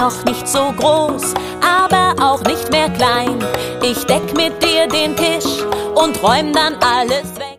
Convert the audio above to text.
noch nicht so groß, aber auch nicht mehr klein. Ich deck mit dir den Tisch und räum dann alles weg.